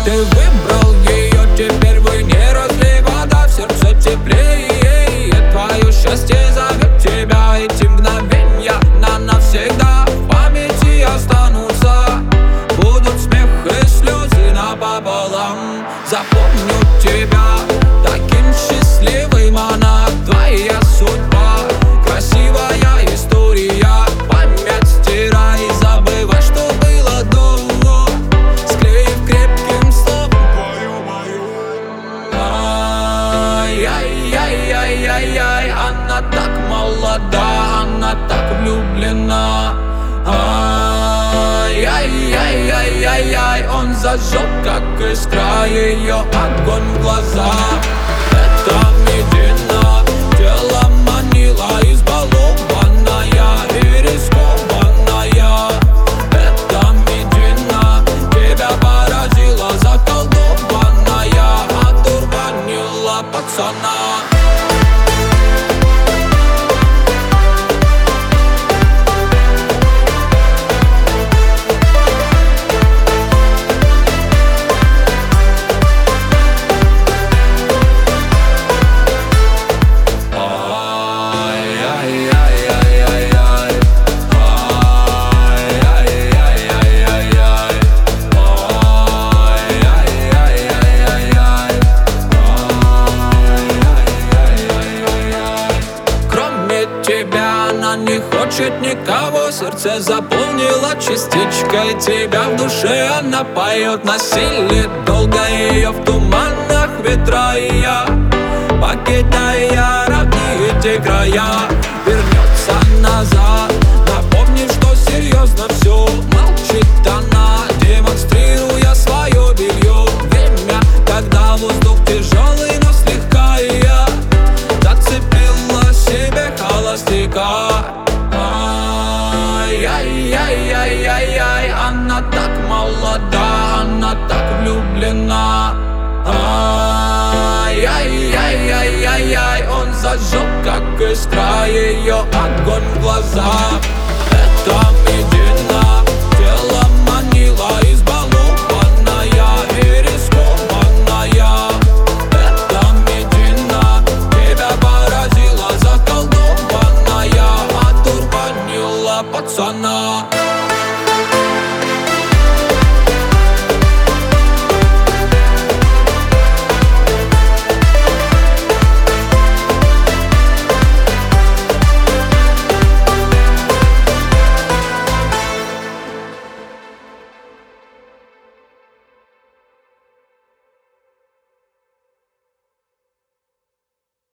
Ты выбрал ее, теперь вы не разлей вода, в сердце теплее. Твое счастье зовет тебя, эти мгновенья навсегда в памяти останутся. Будут смех и слезы напополам. Запомню тебя таким счастливым, она твоя судьба. Красивая история, память стирай, забывай, что было до, склеив крепким словом твою. Ай-яй-яй-яй-яй-яй, она так молода, она так влюблена. Ай-яй-яй-яй-яй, он зажег, как искра, ее огонь в глазах. Это Медина, тело манила, избалованная и рискованная. Это Медина, тебя поразила, заколдованная, одурманила пацана. Тебя она не хочет никого, сердце заполнило частичкой тебя. В душе она поет на силе, долго ее в туманах ветра. И я, покидая родные те края, вернется назад, напомнив, что серьезно все. Молчит она, демонстрируя свое белье. Время, когда воздух тяжелый, но слегка. И я зацепила себе холостяка. Ай-яй-яй-яй-яй, она так молода, она так влюблена. Ай-яй-яй-яй-яй, он зажег, как искра, ее огонь в глазах. Это